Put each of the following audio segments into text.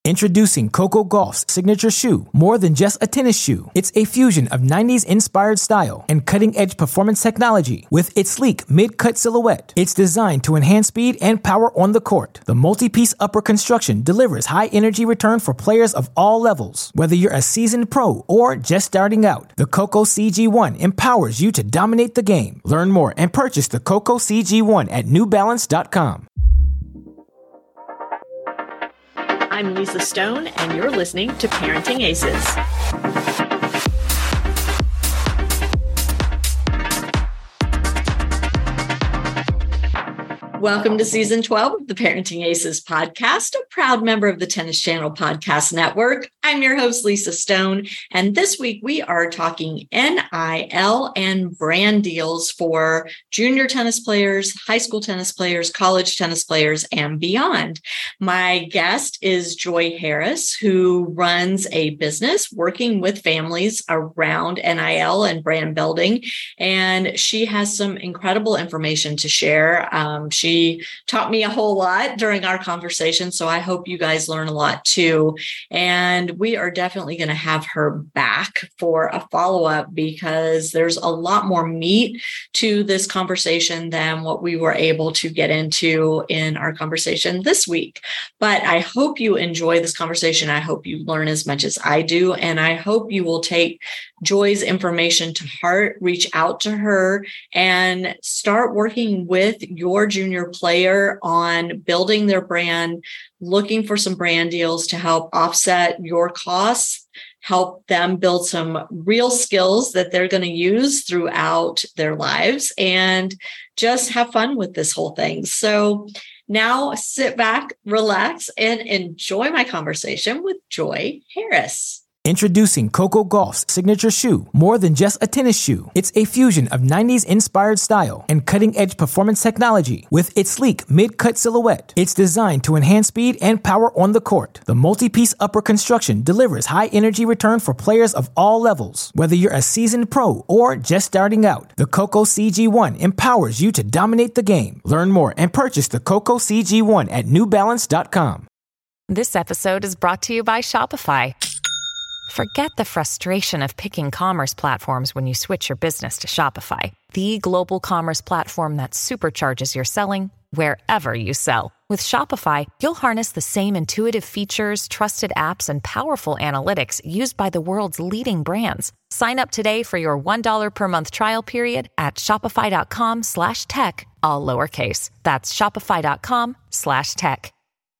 Introducing Coco Gauff's signature shoe, more than just a tennis shoe. It's a fusion of 90s-inspired style and cutting-edge performance technology with its sleek mid-cut silhouette. It's designed to enhance speed and power on the court. The multi-piece upper construction delivers high-energy return for players of all levels. Whether you're a seasoned pro or just starting out, the Coco CG1 empowers you to dominate the game. Learn more and purchase the Coco CG1 at NewBalance.com. I'm Lisa Stone, and you're listening to Parenting Aces. Welcome to Season 12 of the Parenting Aces podcast, a proud member of the Tennis Channel Podcast Network. I'm your host, Lisa Stone, and this week we are talking NIL and brand deals for junior tennis players, high school tennis players, college tennis players, and beyond. My guest is Joy Harris, who runs a business working with families around NIL and brand building, and she has some incredible information to share. She taught me a whole lot during our conversation, so I hope you guys learn a lot too. And we are definitely going to have her back for a follow-up because there's a lot more meat to this conversation than what we were able to get into in our conversation this week. But I hope you enjoy this conversation. I hope you learn as much as I do, and I hope you will take Joy's information to heart, reach out to her, and start working with your junior player on building their brand, looking for some brand deals to help offset your costs, help them build some real skills that they're going to use throughout their lives, and just have fun with this whole thing. So now sit back, relax, and enjoy my conversation with Joy Harris. Introducing Coco Gauff's signature shoe, more than just a tennis shoe. It's a fusion of 90s-inspired style and cutting-edge performance technology with its sleek mid-cut silhouette. It's designed to enhance speed and power on the court. The multi-piece upper construction delivers high-energy return for players of all levels. Whether you're a seasoned pro or just starting out, the Coco CG1 empowers you to dominate the game. Learn more and purchase the Coco CG1 at NewBalance.com. This episode is brought to you by Shopify. Forget the frustration of picking commerce platforms when you switch your business to Shopify, the global commerce platform that supercharges your selling wherever you sell. With Shopify, you'll harness the same intuitive features, trusted apps, and powerful analytics used by the world's leading brands. Sign up today for your $1 per month trial period at shopify.com/tech, all lowercase. That's shopify.com/tech.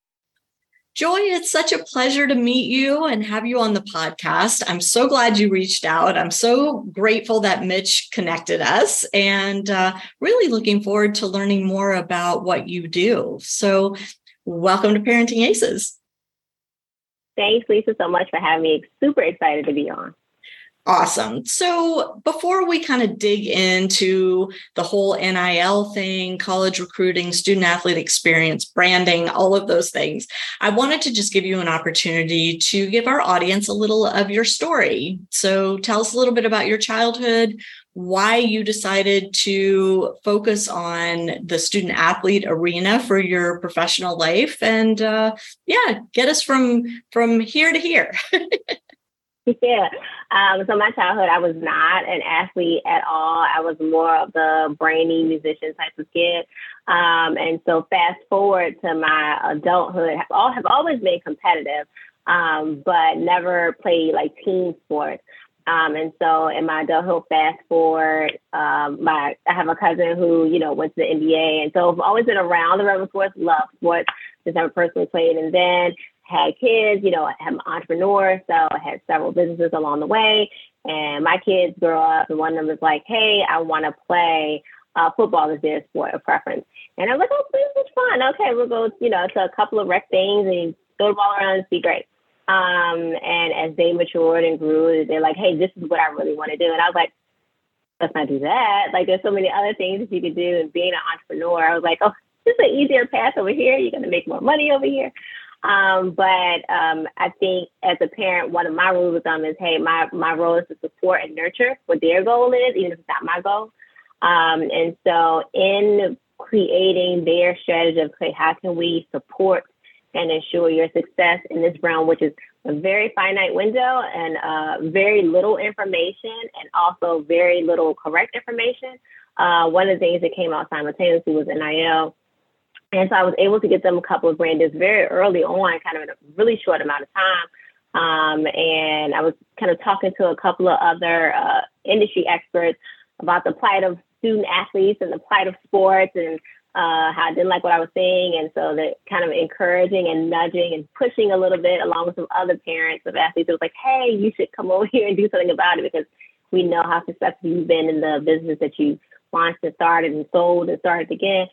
Joy, it's such a pleasure to meet you and have you on the podcast. I'm so glad you reached out. I'm so grateful that Mitch connected us and really looking forward to learning more about what you do. So welcome to Parenting Aces. Thanks, Lisa, so much for having me. Super excited to be on. Awesome. So before we kind of dig into the whole NIL thing, college recruiting, student athlete experience, branding, all of those things, I wanted to just give you an opportunity to give our audience a little of your story. So tell us a little bit about your childhood, why you decided to focus on the student athlete arena for your professional life, and get us from here to here. Yeah. So my childhood, I was not an athlete at all. I was more of the brainy musician type of kid. And so fast forward to my adulthood, have always been competitive, but never played like team sports. And so in my adulthood, fast forward, I have a cousin who, went to the NBA. And so I've always been around the rebel sports, love sports, just never personally played. And then had kids, I'm an entrepreneur, so I had several businesses along the way. And my kids grow up, and one of them was like, hey, I want to play football as their sport of preference. And I was like, oh, this is fun. Okay, we'll go, to a couple of rec things and throw the ball around and be great. And as they matured and grew, they're like, hey, this is what I really want to do. And I was like, let's not do that. Like, there's so many other things that you could do. And being an entrepreneur, I was like, oh, this is an easier path over here. You're going to make more money over here. But I think as a parent, one of my rules of thumb is, hey, my role is to support and nurture what their goal is, even if it's not my goal. And so in creating their strategy of, okay, how can we support and ensure your success in this realm, which is a very finite window and very little information and also very little correct information. One of the things that came out simultaneously was NIL. And so I was able to get them a couple of brand deals very early on, kind of in a really short amount of time. And I was kind of talking to a couple of other industry experts about the plight of student athletes and the plight of sports and how I didn't like what I was seeing. And so they're kind of encouraging and nudging and pushing a little bit along with some other parents of athletes. It was like, hey, you should come over here and do something about it because we know how successful you've been in the business that you launched and started and sold and started again.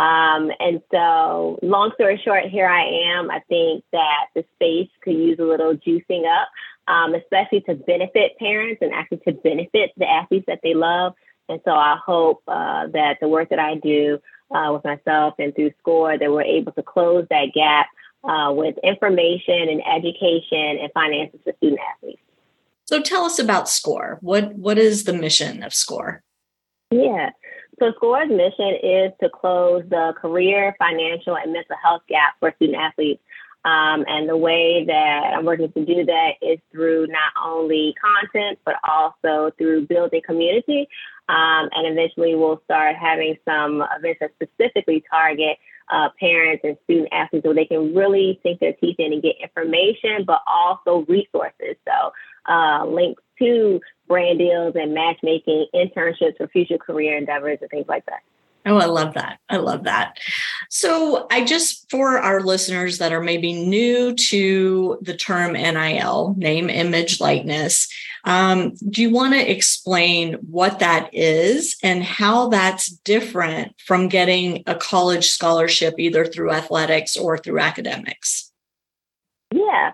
And so long story short, here I am. I think that the space could use a little juicing up, especially to benefit parents and actually to benefit the athletes that they love. And so I hope that the work that I do with myself and through SCORE, that we're able to close that gap with information and education and finances for student athletes. So tell us about SCORE. What is the mission of SCORE? Yeah. So SCORE's mission is to close the career, financial, and mental health gap for student athletes. And the way that I'm working to do that is through not only content, but also through building community. And eventually we'll start having some events that specifically target parents and student athletes so they can really sink their teeth in and get information, but also resources. So links to brand deals and matchmaking, internships for future career endeavors and things like that. Oh, I love that. I love that. So for our listeners that are maybe new to the term NIL, name, image, likeness, do you want to explain what that is and how that's different from getting a college scholarship either through athletics or through academics? Yeah.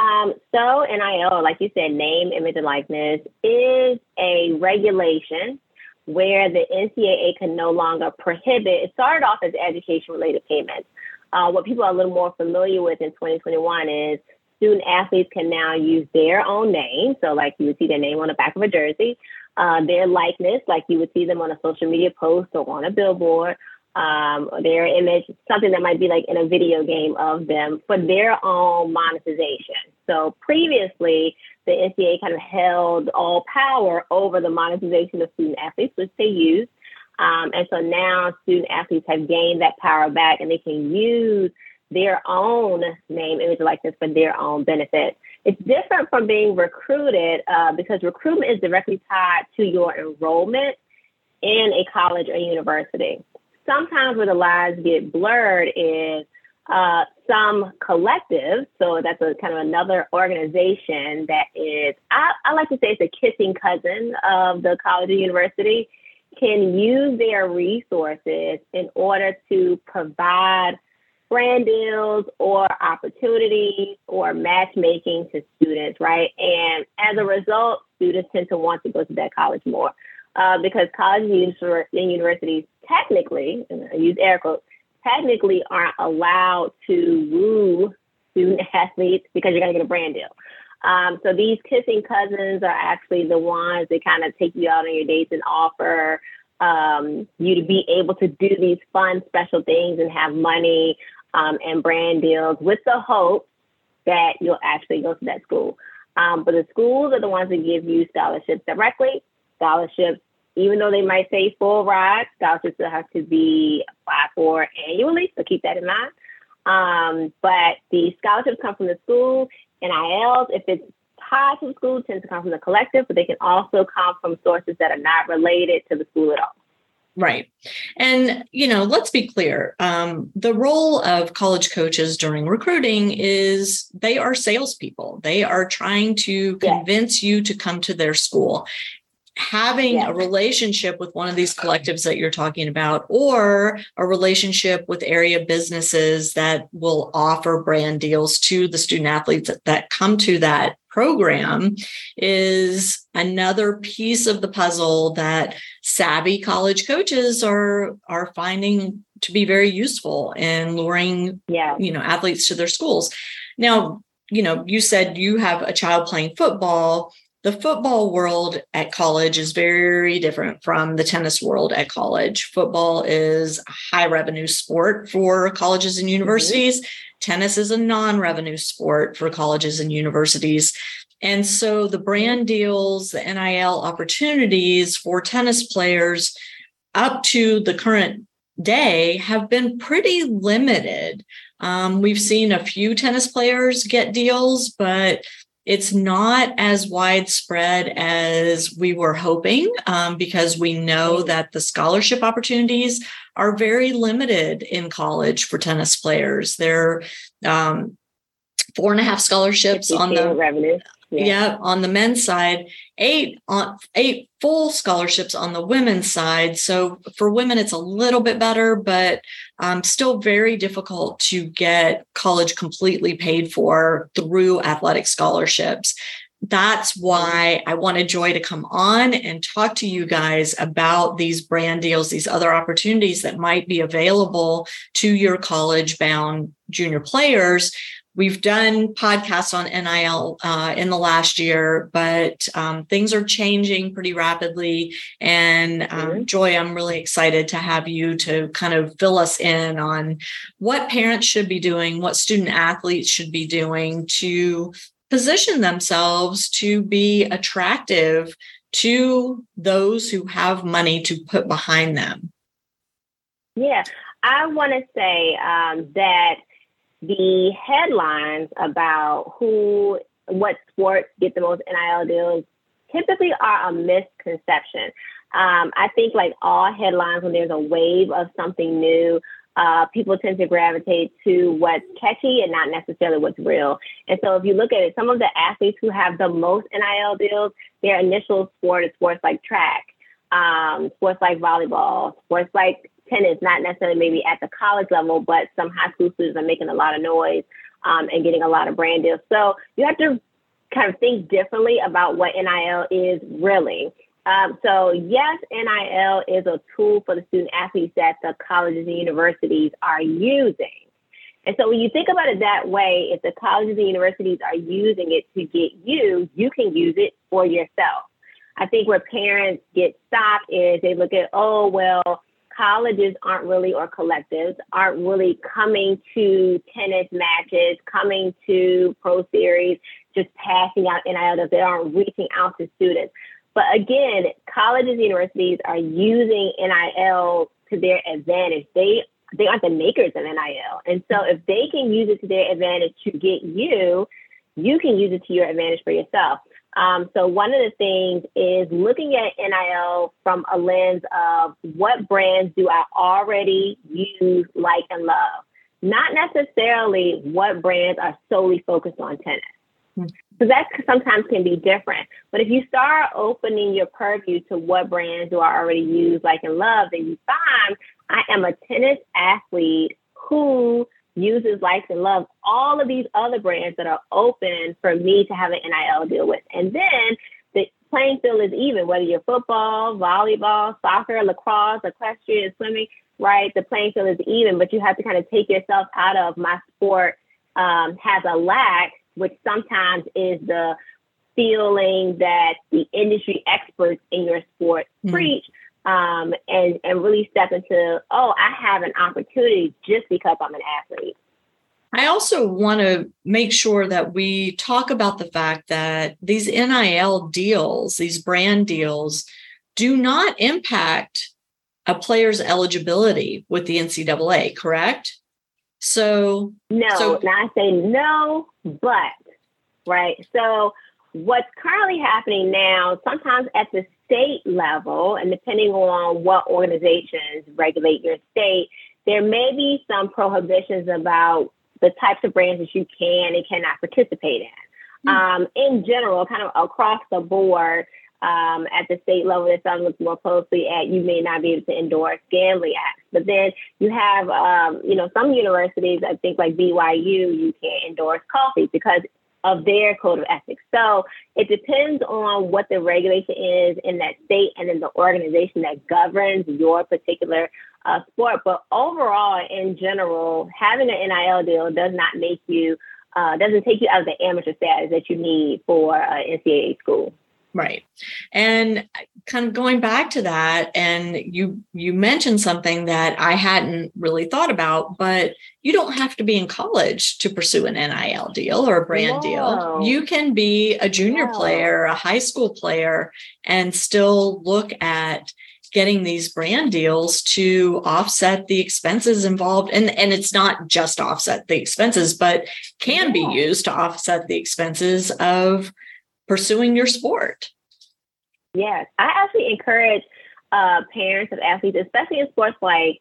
So NIL, like you said, name, image, and likeness is a regulation where the NCAA can no longer prohibit. It started off as education-related payments. What people are a little more familiar with in 2021 is student athletes can now use their own name. So like you would see their name on the back of a jersey, their likeness, like you would see them on a social media post or on a billboard, their image, something that might be like in a video game of them for their own monetization. So previously, the NCAA kind of held all power over the monetization of student athletes, which they use. And so now student athletes have gained that power back and they can use their own name, image, likeness for their own benefit. It's different from being recruited because recruitment is directly tied to your enrollment in a college or university. Sometimes where the lines get blurred is some collectives, so that's a kind of another organization that is, I like to say it's a kissing cousin of the college or university, can use their resources in order to provide brand deals or opportunities or matchmaking to students, right? And as a result, students tend to want to go to that college more because colleges and universities technically, and I use air quotes, technically aren't allowed to woo student athletes because you're going to get a brand deal. So these kissing cousins are actually the ones that kind of take you out on your dates and offer you to be able to do these fun, special things and have money and brand deals with the hope that you'll actually go to that school. But the schools are the ones that give you scholarships directly. Scholarships, even though they might say full ride, scholarships still have to be applied for annually, so keep that in mind. But the scholarships come from the school. NILs, if it's tied to the school, tends to come from the collective, but they can also come from sources that are not related to the school at all. Right. And, let's be clear. The role of college coaches during recruiting is they are salespeople. They are trying to convince you to come to their school. Having a relationship with one of these collectives that you're talking about, or a relationship with area businesses that will offer brand deals to the student athletes that come to that program, is another piece of the puzzle that savvy college coaches are finding to be very useful in luring, athletes to their schools. Now, you said you have a child playing football. the football world at college is very different from the tennis world at college. Football is a high revenue sport for colleges and universities. Tennis is a non-revenue sport for colleges and universities. And so the brand deals, the NIL opportunities for tennis players up to the current day have been pretty limited. We've seen a few tennis players get deals, but it's not as widespread as we were hoping, because we know that the scholarship opportunities are very limited in college for tennis players. There are 4.5 scholarships on the revenue. Yeah, on the men's side, 8 full scholarships on the women's side. So for women, it's a little bit better, but still very difficult to get college completely paid for through athletic scholarships. That's why I wanted Joy to come on and talk to you guys about these brand deals, these other opportunities that might be available to your college-bound junior players. We've done podcasts on NIL in the last year, but things are changing pretty rapidly. And Joy, I'm really excited to have you to kind of fill us in on what parents should be doing, what student athletes should be doing to position themselves to be attractive to those who have money to put behind them. Yeah, I want to say that the headlines about what sports get the most NIL deals typically are a misconception. I think like all headlines, when there's a wave of something new, people tend to gravitate to what's catchy and not necessarily what's real. And so if you look at it, some of the athletes who have the most NIL deals, their initial sport is sports like track, sports like volleyball, sports like tennis, not necessarily maybe at the college level, but some high school students are making a lot of noise and getting a lot of brand deals. So you have to kind of think differently about what NIL is really. So yes, NIL is a tool for the student athletes that the colleges and universities are using. And so when you think about it that way, if the colleges and universities are using it to get you, you can use it for yourself. I think where parents get stopped is they look at, oh, well, colleges aren't really, or collectives aren't really coming to tennis matches, coming to pro series, just passing out NIL. They aren't reaching out to students. But again, colleges and universities are using NIL to their advantage. They aren't the makers of NIL. And so if they can use it to their advantage to get you, you can use it to your advantage for yourself. So one of the things is looking at NIL from a lens of what brands do I already use, like, and love, not necessarily what brands are solely focused on tennis. So that sometimes can be different. But if you start opening your purview to what brands do I already use, like, and love, then you find I am a tennis athlete who uses, likes, and loves all of these other brands that are open for me to have an NIL deal with. And then the playing field is even, whether you're football, volleyball, soccer, lacrosse, equestrian, swimming, right? The playing field is even, but you have to kind of take yourself out of my sport has a lack, which sometimes is the feeling that the industry experts in your sport preach, and really step into, oh, I have an opportunity just because I'm an athlete. I also want to make sure that we talk about the fact that these NIL deals, these brand deals, do not impact a player's eligibility with the NCAA, correct? So now I say no, but, right? So what's currently happening now, sometimes at the state level, and depending on what organizations regulate your state, there may be some prohibitions about the types of brands that you can and cannot participate in. In general, kind of across the board, at the state level, if I look more closely at, you may not be able to endorse gambling acts. But then you have, some universities, I think like BYU, you can't endorse coffee because of their code of ethics. So it depends on what the regulation is in that state and in the organization that governs your particular sport. But overall, in general, having an NIL deal does not make you, doesn't take you out of the amateur status that you need for NCAA school. Right. And kind of going back to that, and you mentioned something that I hadn't really thought about, but you don't have to be in college to pursue an NIL deal or a brand deal. You can be a junior player, a high school player, and still look at getting these brand deals to offset the expenses involved. And it's not just offset the expenses, but can be used to offset the expenses of pursuing your sport. Yes, I actually encourage parents of athletes, especially in sports like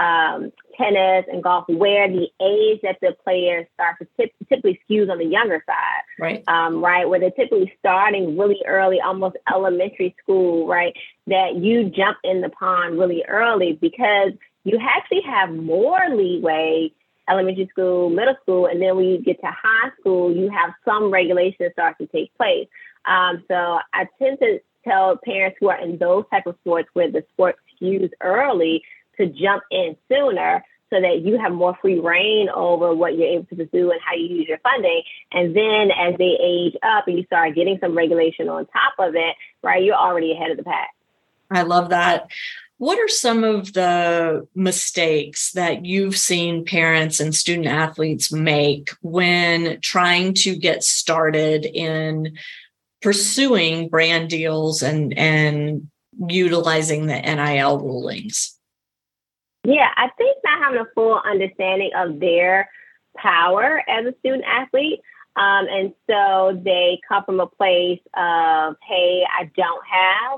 tennis and golf, where the age that the players start to typically skews on the younger side, right? Right, where they're typically starting really early, almost elementary school, right? That you jump in the pond really early because you actually have more leeway. Elementary school, middle school, and then when you get to high school, you have some regulations start to take place. So I tend to tell parents who are in those type of sports where the sport skews early to jump in sooner so that you have more free reign over what you're able to pursue and how you use your funding. And then as they age up and you start getting some regulation on top of it, right, you're already ahead of the pack. I love that. What are some of the mistakes that you've seen parents and student athletes make when trying to get started in pursuing brand deals and utilizing the NIL rulings? Yeah, I think not having a full understanding of their power as a student athlete. And so they come from a place of, hey, I don't have,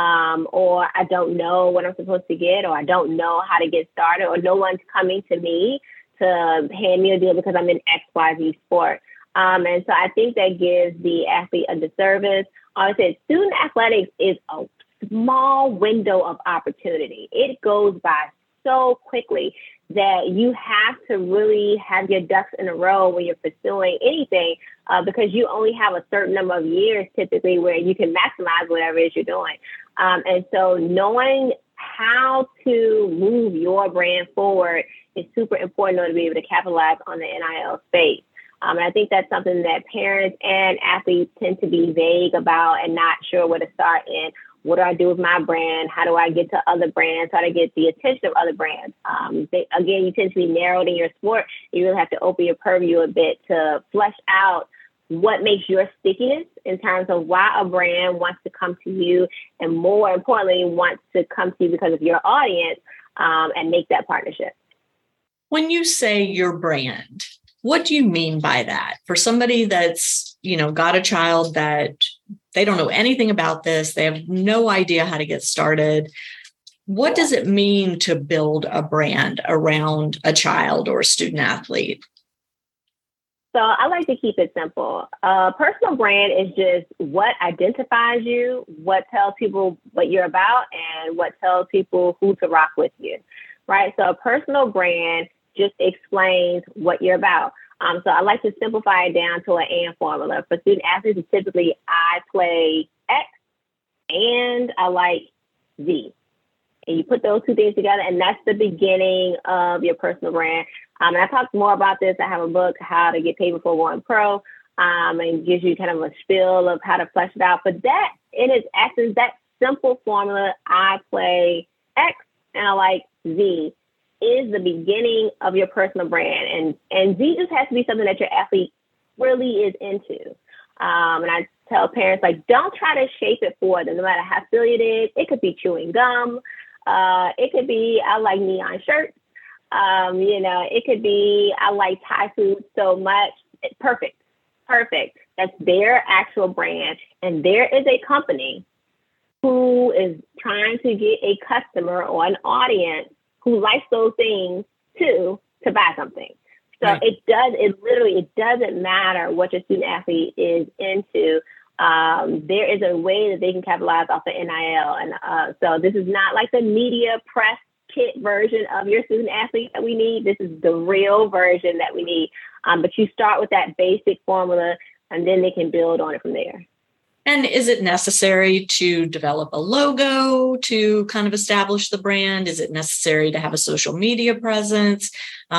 or I don't know what I'm supposed to get, or I don't know how to get started, or no one's coming to me to hand me a deal because I'm in XYZ sport. And so I think that gives the athlete a disservice. I said student athletics is a small window of opportunity. It goes by so quickly that you have to really have your ducks in a row when you're pursuing anything, because you only have a certain number of years typically where you can maximize whatever it is you're doing. And so knowing how to move your brand forward is super important in order to be able to capitalize on the NIL space. And I think that's something that parents and athletes tend to be vague about and not sure where to start in. What do I do with my brand? How do I get to other brands? How do I get the attention of other brands? Again, you tend to be narrowed in your sport. You really have to open your purview a bit to flesh out what makes your stickiness in terms of why a brand wants to come to you, and more importantly, wants to come to you because of your audience, and make that partnership. When you say your brand, what do you mean by that? For somebody that's, got a child that they don't know anything about this, they have no idea how to get started. What does it mean to build a brand around a child or a student athlete? So I like to keep it simple. Personal brand is just what identifies you, what tells people what you're about, and what tells people who to rock with you, right? So a personal brand just explains what you're about. So I like to simplify it down to an and formula. For student athletes, it's typically I play X and I like Z. And you put those two things together, and that's the beginning of your personal brand. And I talk more about this. I have a book, How to Get Paid Before Going Pro, and gives you kind of a spiel of how to flesh it out. But that, in its essence, that simple formula, I play X and I like Z, is the beginning of your personal brand. And Z just has to be something that your athlete really is into. And I tell parents, don't try to shape it for them, no matter how silly it is. It could be chewing gum. It could be, I like neon shirts. It could be, I like Thai food so much. Perfect. That's their actual brand. And there is a company who is trying to get a customer or an audience who likes those things too, to buy something. So right. It doesn't matter what your student athlete is into. There is a way that they can capitalize off the NIL. And so this is not like the media press kit version of your student athlete that we need. This is the real version that we need. But you start with that basic formula, and then they can build on it from there. And is it necessary to develop a logo to kind of establish the brand? Is it necessary to have a social media presence?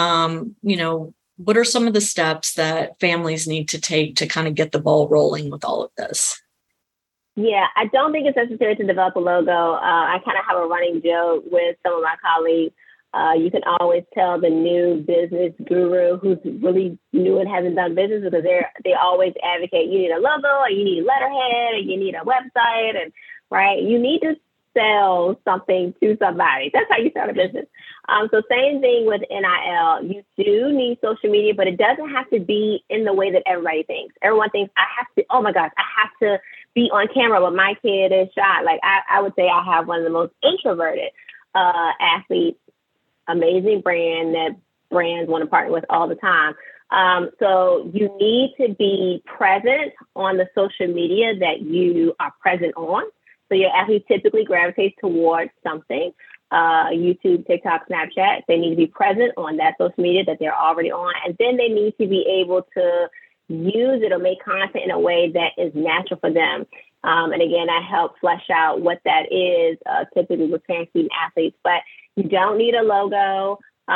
What are some of the steps that families need to take to kind of get the ball rolling with all of this? Yeah, I don't think it's necessary to develop a logo. I kind of have a running joke with some of my colleagues. You can always tell the new business guru who's really new and hasn't done business because they always advocate you need a logo or you need a letterhead or you need a website and right. You need to sell something to somebody. That's how you start a business. So same thing with NIL. You do need social media, but it doesn't have to be in the way that everybody thinks. Everyone thinks I have to, oh my gosh, I have to be on camera when my kid is shy. Like I would say I have one of the most introverted athletes, amazing brand that brands want to partner with all the time. So you need to be present on the social media that you are present on. So your athlete typically gravitates towards something, YouTube, TikTok, Snapchat. They need to be present on that social media that they're already on. And then they need to be able to use it or make content in a way that is natural for them. And again, I help flesh out what that is, typically with parent student athletes. But you don't need a logo.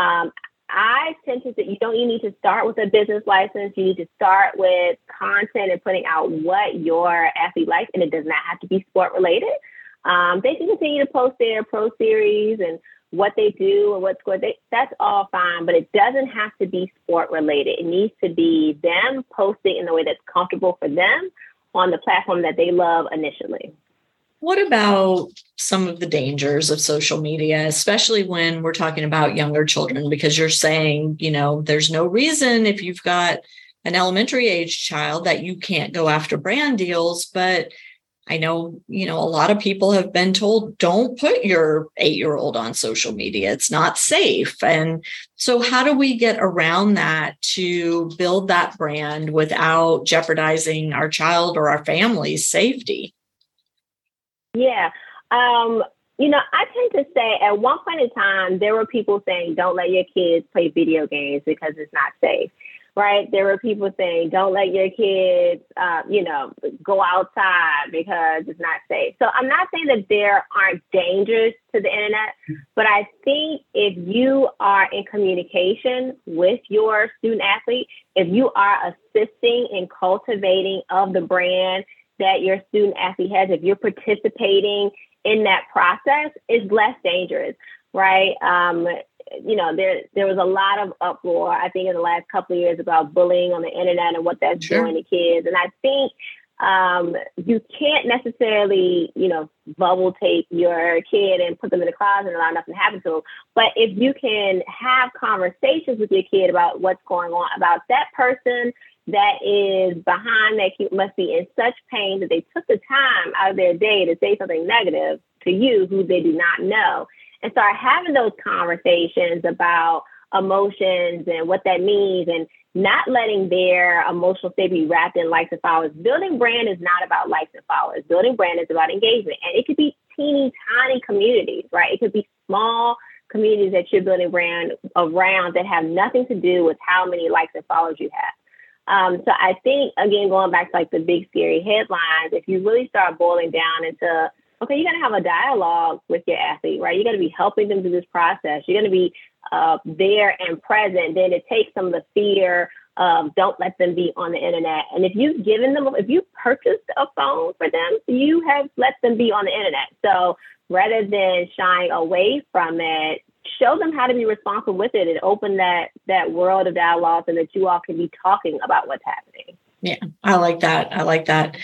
I tend to say you need to start with a business license. You need to start with content and putting out what your athlete likes, and it does not have to be sport related. They can continue to post their pro series and what they do and what score that's all fine, but it doesn't have to be sport related. It needs to be them posting in the way that's comfortable for them on the platform that they love initially. What about some of the dangers of social media, especially when we're talking about younger children? Because you're saying, there's no reason if you've got an elementary age child that you can't go after brand deals. But I know, a lot of people have been told, don't put your 8-year-old on social media. It's not safe. And so how do we get around that to build that brand without jeopardizing our child or our family's safety? Yeah. I tend to say at one point in time, there were people saying, don't let your kids play video games because it's not safe, right? There were people saying, don't let your kids, go outside because it's not safe. So I'm not saying that there aren't dangers to the internet, but I think if you are in communication with your student athlete, if you are assisting in cultivating of the brand that your student athlete has, if you're participating in that process, is less dangerous, right? There was a lot of uproar, I think, in the last couple of years about bullying on the internet and what that's doing to kids. And I think you can't necessarily, bubble tape your kid and put them in the closet and allow nothing to happen to them. But if you can have conversations with your kid about what's going on, about that person that is behind that kid must be in such pain that they took the time out of their day to say something negative to you who they do not know, and start having those conversations about emotions and what that means, and not letting their emotional state be wrapped in likes and followers. Building brand is not about likes and followers. Building brand is about engagement. And it could be teeny tiny communities, right? It could be small communities that you're building brand around that have nothing to do with how many likes and followers you have. So I think, again, going back to like the big scary headlines, if you really start boiling down into, okay, you're going to have a dialogue with your athlete, right? You're going to be helping them through this process. You're going to be there and present. Then it takes some of the fear of don't let them be on the internet. And if you've purchased a phone for them, you have let them be on the internet. So rather than shying away from it, show them how to be responsible with it and open that world of dialogue so that you all can be talking about what's happening. Yeah, I like that.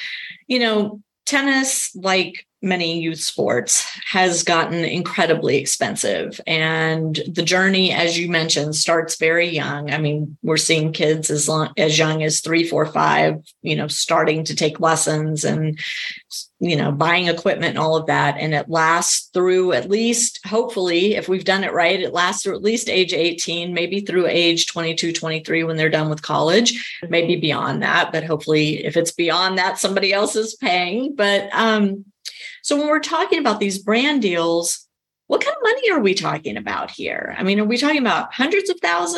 Tennis, like many youth sports, has gotten incredibly expensive. And the journey, as you mentioned, starts very young. I mean, we're seeing kids as young as 3, 4, 5, starting to take lessons and, buying equipment and all of that. And it lasts through at least, hopefully, if we've done it right, it lasts through at least age 18, maybe through age 22, 23 when they're done with college, maybe beyond that. But hopefully, if it's beyond that, somebody else is paying. But so when we're talking about these brand deals, what kind of money are we talking about here? I mean, are we talking about hundreds of dollars,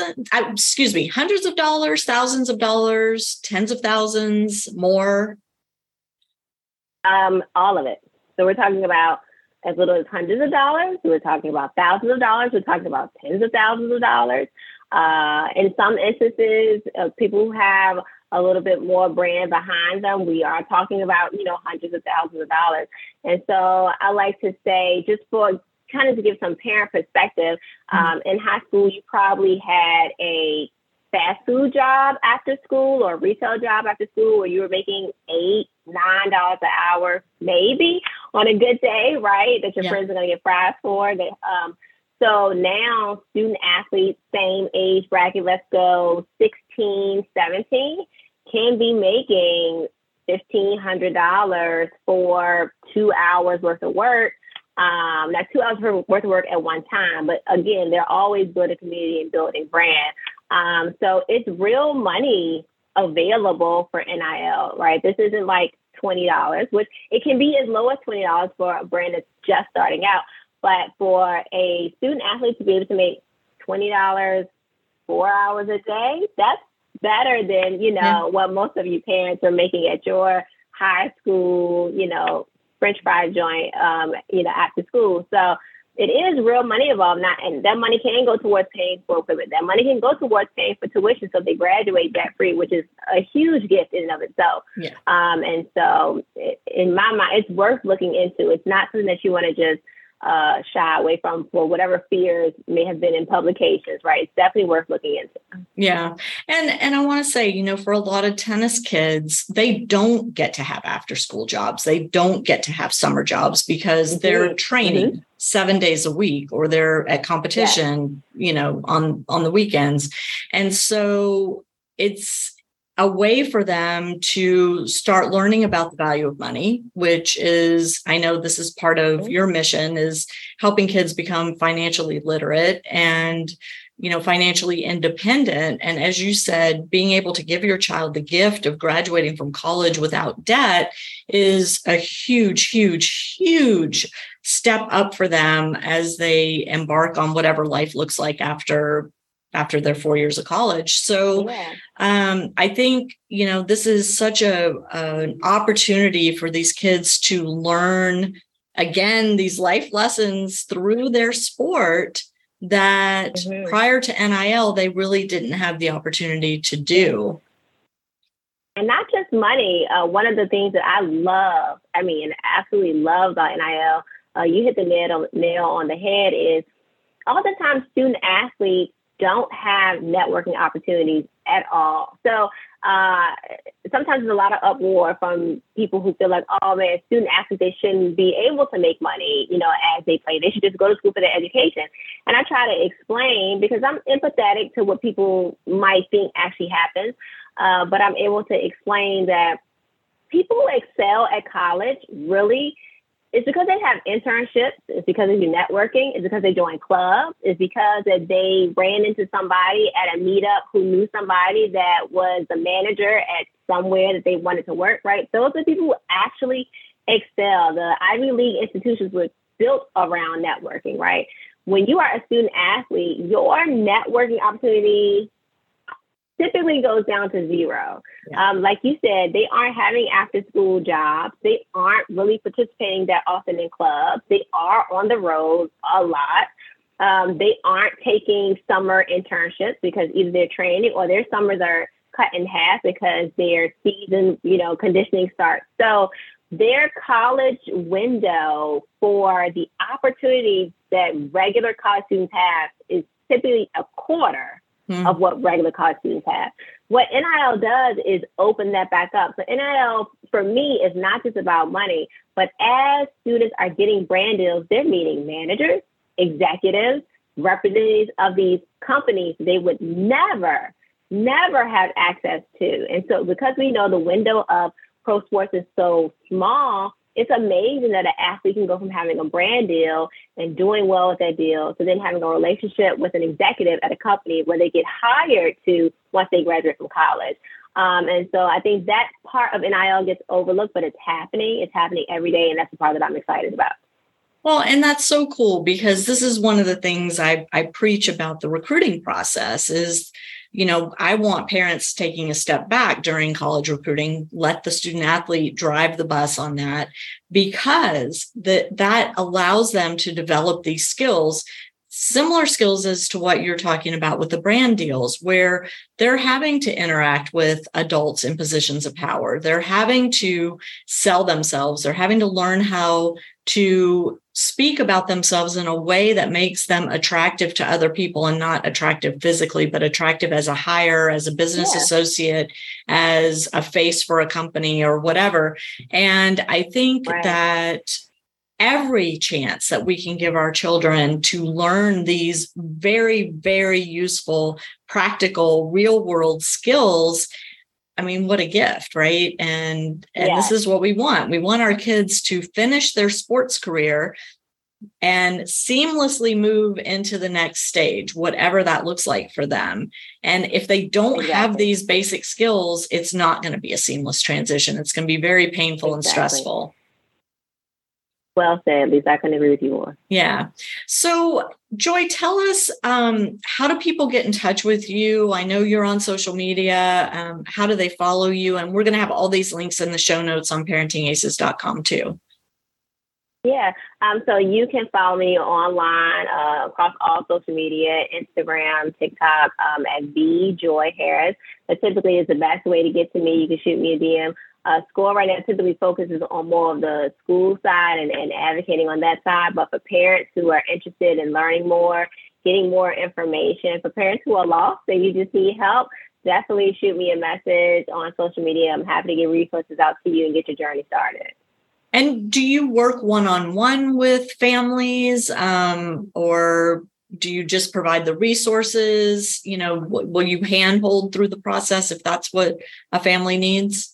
thousands of dollars, tens of thousands, more? All of it. So we're talking about as little as hundreds of dollars. We're talking about thousands of dollars. We're talking about tens of thousands of dollars. In some instances, people who have a little bit more brand behind them, we are talking about, hundreds of thousands of dollars. And so I like to say, just for kind of to give some parent perspective, in high school, you probably had a fast food job after school or retail job after school where you were making $8, $9 an hour, maybe on a good day, right? That your friends are going to get fries for. So now student athletes, same age bracket, let's go 16, 17, can be making $1,500 for 2 hours worth of work. Not 2 hours worth of work at one time, but again, they're always building community and building brand. So it's real money available for NIL, right? This isn't like $20, which it can be as low as $20 for a brand that's just starting out. But for a student athlete to be able to make $20 4 hours a day, that's better than, what most of you parents are making at your high school, French fry joint, after school. So it is real money involved. And that money can go towards paying for equipment. That money can go towards paying for tuition so they graduate debt free, which is a huge gift in and of itself. Yeah. And so in my mind, it's worth looking into. It's not something that you want to just shy away from for whatever fears may have been in publications, right? It's definitely worth looking into. Yeah. And I want to say, for a lot of tennis kids, they don't get to have after school jobs. They don't get to have summer jobs because they're training 7 days a week or they're at competition, on the weekends. And so it's a way for them to start learning about the value of money, which is, I know this is part of your mission, is helping kids become financially literate and, financially independent. And as you said, being able to give your child the gift of graduating from college without debt is a huge, huge, huge step up for them as they embark on whatever life looks like after their 4 years of college. So I think, this is such an opportunity for these kids to learn, again, these life lessons through their sport that prior to NIL, they really didn't have the opportunity to do. And not just money. One of the things that I love, absolutely love about NIL, you hit the nail on the head, is all the time student athletes don't have networking opportunities at all. So sometimes there's a lot of uproar from people who feel like, oh man, student athletes, they shouldn't be able to make money, as they play. They should just go to school for their education. And I try to explain, because I'm empathetic to what people might think actually happens, but I'm able to explain that people who excel at college really, it's because they have internships. It's because they do networking. It's because they join clubs. It's because that they ran into somebody at a meetup who knew somebody that was the manager at somewhere that they wanted to work, right? Those are people who actually excel. The Ivy League institutions were built around networking, right? When you are a student athlete, your networking opportunity typically goes down to zero. Like you said, they aren't having after school jobs. They aren't really participating that often in clubs. They are on the road a lot. They aren't taking summer internships because either they're training or their summers are cut in half because their season, conditioning starts. So their college window for the opportunities that regular college students have is typically a quarter of what regular college students have. What NIL does is open that back up. So NIL, for me, is not just about money, but as students are getting brand deals, they're meeting managers, executives, representatives of these companies they would never have access to. And so because we know the window of pro sports is so small, it's amazing that an athlete can go from having a brand deal and doing well with that deal to then having a relationship with an executive at a company where they get hired to once they graduate from college. And so I think that part of NIL gets overlooked, but it's happening. It's happening every day. And that's the part that I'm excited about. Well, and that's so cool because this is one of the things I preach about the recruiting process is, I want parents taking a step back during college recruiting, let the student athlete drive the bus on that, because that allows them to develop these skills similar skills as to what you're talking about with the brand deals, where they're having to interact with adults in positions of power. They're having to sell themselves. They're having to learn how to speak about themselves in a way that makes them attractive to other people, and not attractive physically, but attractive as a hire, as a business associate, as a face for a company or whatever. And I think that every chance that we can give our children to learn these very, very useful, practical, real world skills, I mean, what a gift, right? And this is what we want. We want our kids to finish their sports career and seamlessly move into the next stage, whatever that looks like for them. And if they don't have these basic skills, it's not going to be a seamless transition. It's going to be very painful and stressful. Well said, Lisa. I couldn't agree with you more. Yeah. So, Joy, tell us, how do people get in touch with you? I know you're on social media. How do they follow you? And we're going to have all these links in the show notes on parentingaces.com too. Yeah. So you can follow me online across all social media, Instagram, TikTok, at @VJoyHarris. That typically is the best way to get to me. You can shoot me a DM. School right now typically focuses on more of the school side and advocating on that side. But for parents who are interested in learning more, getting more information, for parents who are lost and you just need help, definitely shoot me a message on social media. I'm happy to get resources out to you and get your journey started. And do you work one-on-one with families, or do you just provide the resources? You know, will you handhold through the process if that's what a family needs?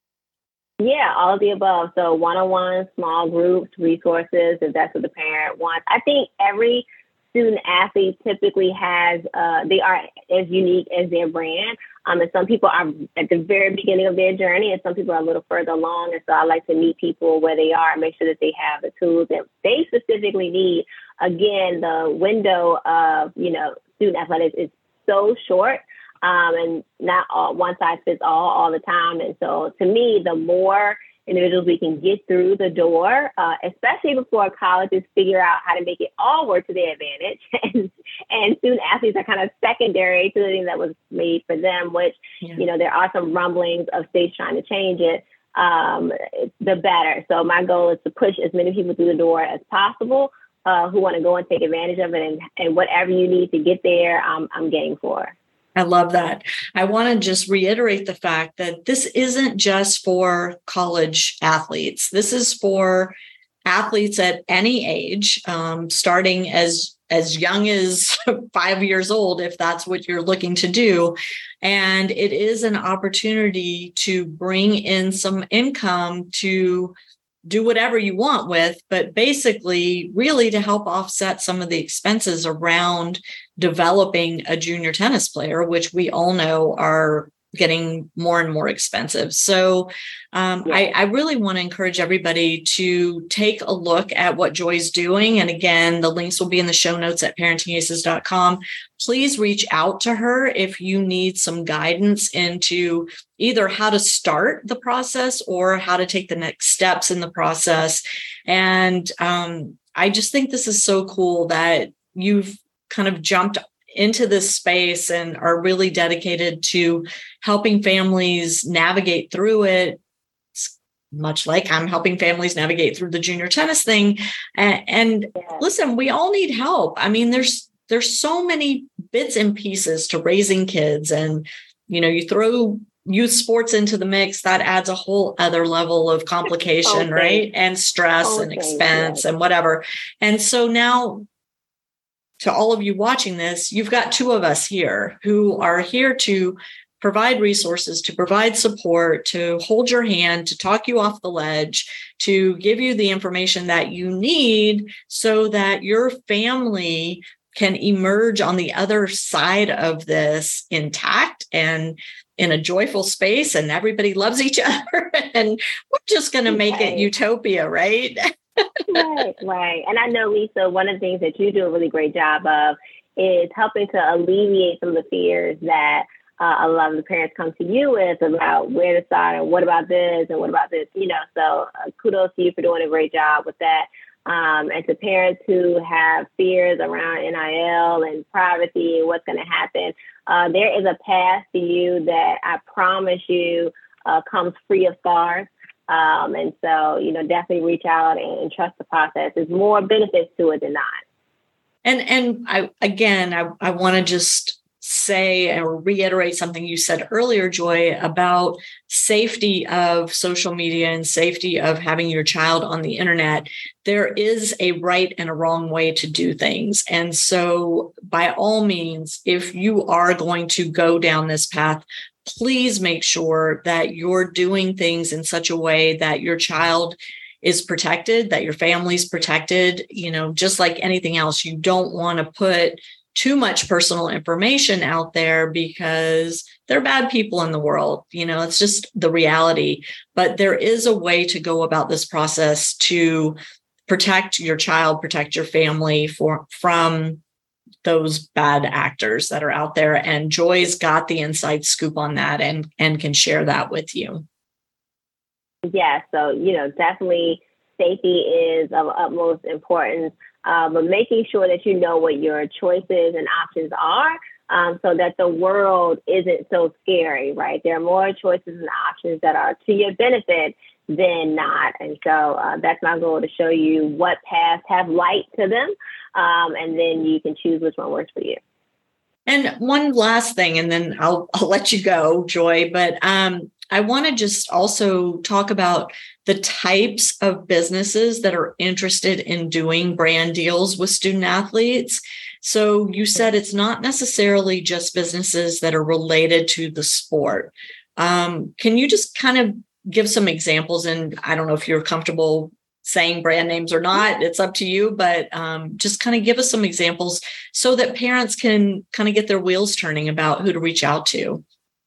Yeah, all of the above. So one-on-one, small groups, resources, if that's what the parent wants. I think every student athlete typically has, they are as unique as their brand. And some people are at the very beginning of their journey, and some people are a little further along. And so I like to meet people where they are and make sure that they have the tools that they specifically need. Again, the window of, student athletics is so short. And not one size fits all the time. And so to me, the more individuals we can get through the door, especially before colleges figure out how to make it all work to their advantage. and student athletes are kind of secondary to the thing that was made for them, which, there are some rumblings of states trying to change it, the better. So my goal is to push as many people through the door as possible who want to go and take advantage of it. And whatever you need to get there, I'm game for. I love that. I want to just reiterate the fact that this isn't just for college athletes. This is for athletes at any age, starting as young as 5 years old, if that's what you're looking to do. And it is an opportunity to bring in some income to do whatever you want with, but basically really to help offset some of the expenses around developing a junior tennis player, which we all know are getting more and more expensive. So I really want to encourage everybody to take a look at what Joy's doing. And again, the links will be in the show notes at parentingaces.com. Please reach out to her if you need some guidance into either how to start the process or how to take the next steps in the process. And I just think this is so cool that you've kind of jumped into this space and are really dedicated to helping families navigate through it, much like I'm helping families navigate through the junior tennis thing. And listen, we all need help. I mean, there's so many bits and pieces to raising kids, and you throw youth sports into the mix, that adds a whole other level of complication, right? And stress and expense and whatever. And so now, to all of you watching this, you've got two of us here who are here to provide resources, to provide support, to hold your hand, to talk you off the ledge, to give you the information that you need so that your family can emerge on the other side of this intact and in a joyful space, and everybody loves each other, and we're just going to make it utopia, right? Right. And I know, Lisa, one of the things that you do a really great job of is helping to alleviate some of the fears that a lot of the parents come to you with about where to start and what about this and what about this, So kudos to you for doing a great job with that. And to parents who have fears around NIL and privacy and what's going to happen, there is a path for you that I promise you comes free of scars. And so, definitely reach out and trust the process. There's more benefits to it than not. And I want to just say or reiterate something you said earlier, Joy, about safety of social media and safety of having your child on the internet. There is a right and a wrong way to do things. And so by all means, if you are going to go down this path, please make sure that you're doing things in such a way that your child is protected, that your family's protected. Just like anything else, you don't want to put too much personal information out there because there are bad people in the world. It's just the reality. But there is a way to go about this process to protect your child, protect your family from those bad actors that are out there. And Joy's got the inside scoop on that and can share that with you. Yeah, so, definitely safety is of utmost importance, but making sure that you know what your choices and options are so that the world isn't so scary, right? There are more choices and options that are to your benefit than not. And so that's my goal, to show you what paths have light to them, and then you can choose which one works for you. And one last thing, and then I'll let you go, Joy, but I want to just also talk about the types of businesses that are interested in doing brand deals with student athletes. So you said it's not necessarily just businesses that are related to the sport. Can you just kind of give some examples? And I don't know if you're comfortable saying brand names or not, it's up to you, but just kind of give us some examples so that parents can kind of get their wheels turning about who to reach out to.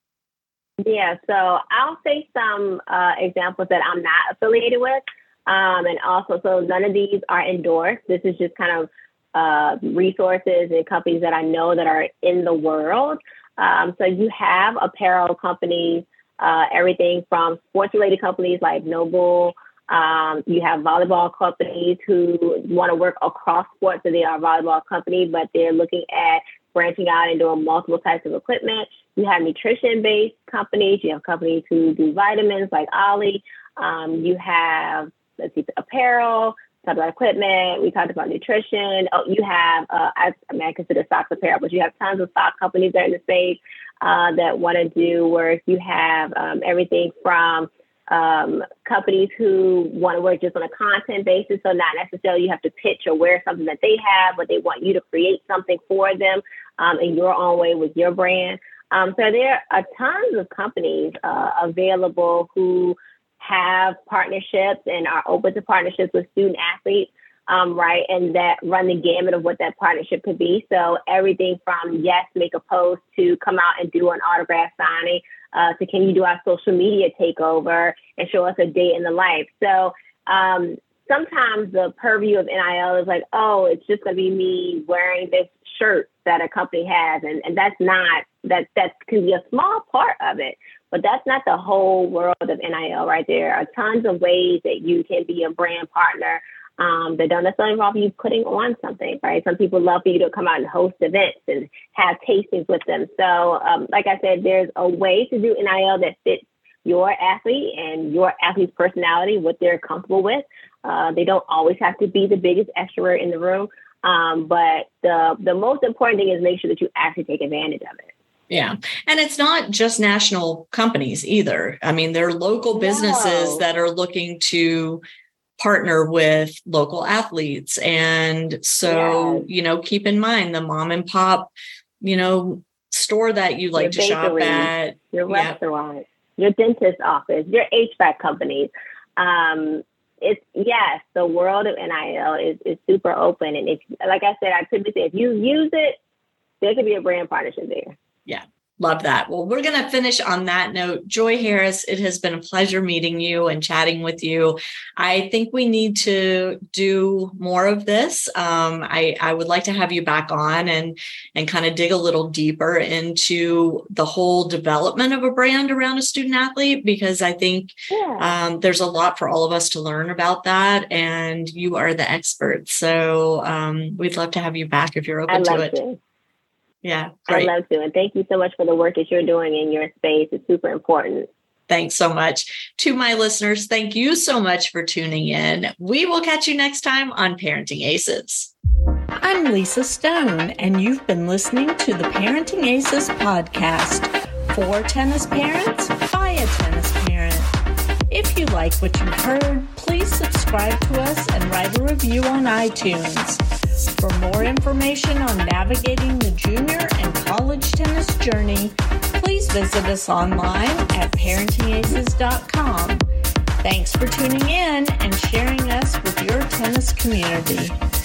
Yeah, so I'll say some examples that I'm not affiliated with. And also, so none of these are endorsed. This is just kind of resources and companies that I know that are in the world. So you have apparel companies, everything from sports-related companies like Noble. You have volleyball companies who want to work across sports, so they are a volleyball company, but they're looking at branching out and doing multiple types of equipment. You have nutrition-based companies. You have companies who do vitamins like Ollie. You have, apparel, talked about equipment. We talked about nutrition. Oh, you have, I consider socks apparel, but you have tons of sock companies that are in the space that want to do work. You have everything from companies who want to work just on a content basis. So not necessarily you have to pitch or wear something that they have, but they want you to create something for them in your own way with your brand. So there are tons of companies available who have partnerships and are open to partnerships with student athletes, right? And that run the gamut of what that partnership could be. So everything from, yes, make a post, to come out and do an autograph signing, to can you do our social media takeover and show us a day in the life. So sometimes the purview of NIL is like, oh, it's just going to be me wearing this shirt that a company has. And that's not, that can be a small part of it, but that's not the whole world of NIL, right? There are tons of ways that you can be a brand partner that don't necessarily involve you putting on something, right? Some people love for you to come out and host events and have tastings with them. So like I said, there's a way to do NIL that fits your athlete and your athlete's personality, what they're comfortable with. They don't always have to be the biggest extrovert in the room. But the most important thing is make sure that you actually take advantage of it. Yeah. And it's not just national companies either. I mean, there are local businesses that are looking to partner with local athletes. And so, keep in mind the mom and pop, store that you like to shop at. Your restaurant, your dentist office, your HVAC companies. The world of NIL is super open. And if, like I said, I typically say, if you use it, there could be a brand partnership there. Yeah. Love that. Well, we're going to finish on that note. Joy Harris, it has been a pleasure meeting you and chatting with you. I think we need to do more of this. I would like to have you back on and kind of dig a little deeper into the whole development of a brand around a student athlete, because I think there's a lot for all of us to learn about that. And you are the expert. So we'd love to have you back if you're open to it. Yeah, great. I'd love to. And thank you so much for the work that you're doing in your space. It's super important. Thanks so much. To my listeners, thank you so much for tuning in. We will catch you next time on Parenting Aces. I'm Lisa Stone, and you've been listening to the Parenting Aces podcast. For tennis parents, by a tennis parent. If you like what you've heard, please subscribe to us and write a review on iTunes. For more information on navigating the junior and college tennis journey, please visit us online at parentingaces.com. Thanks for tuning in and sharing us with your tennis community.